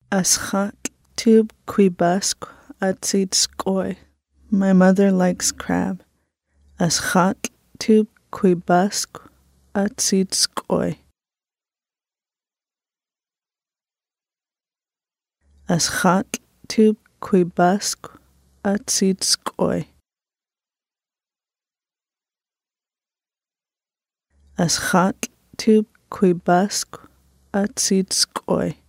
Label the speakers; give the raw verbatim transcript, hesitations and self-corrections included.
Speaker 1: Aschat tube quibask atsid skoy. My mother likes crab. Aschat tube quibask atsid skoy. Aschat tube quibask atsid skoy. Aschat tube quibask atsid skoy.